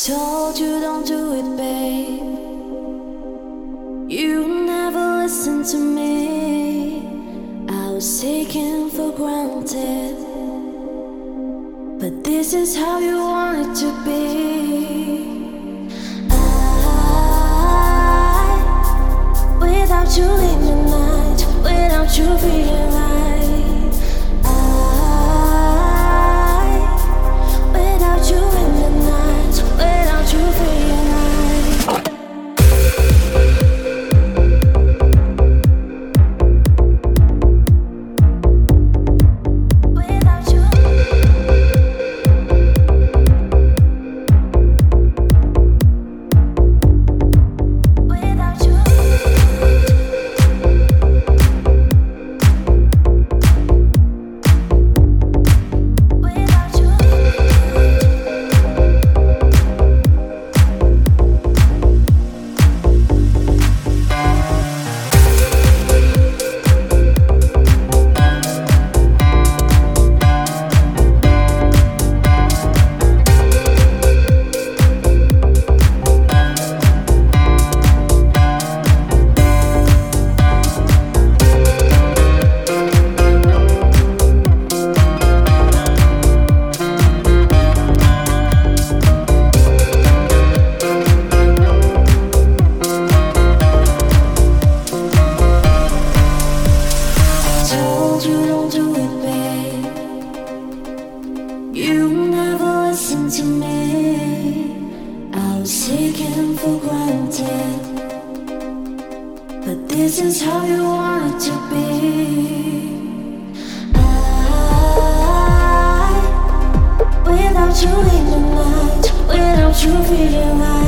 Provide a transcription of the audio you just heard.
Told you don't do it, babe. You never listened to me. I was taken for granted, but this is how you want it to be. Without you in the night, without you feeling right, without you in the night, without you feeling right. Without you. Without you. You never listened to me. I was taken for granted, but this is how you want it to be. Without you in the night, without you feeling right.